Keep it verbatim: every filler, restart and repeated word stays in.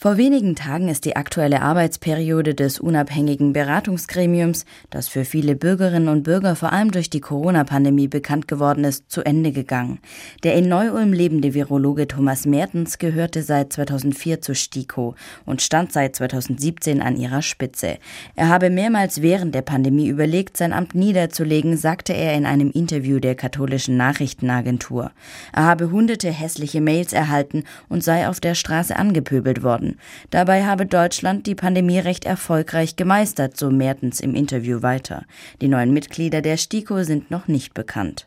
Vor wenigen Tagen ist die aktuelle Arbeitsperiode des unabhängigen Beratungsgremiums, das für viele Bürgerinnen und Bürger vor allem durch die Corona-Pandemie bekannt geworden ist, zu Ende gegangen. Der in Neu-Ulm lebende Virologe Thomas Mertens gehörte seit zweitausendvier zur STIKO und stand seit zweitausendsiebzehn an ihrer Spitze. Er habe mehrmals während der Pandemie überlegt, sein Amt niederzulegen, sagte er in einem Interview der katholischen Nachrichtenagentur. Er habe hunderte hässliche Mails erhalten und sei auf der Straße angepöbelt worden. Dabei habe Deutschland die Pandemie recht erfolgreich gemeistert, so Mertens im Interview weiter. Die neuen Mitglieder der STIKO sind noch nicht bekannt.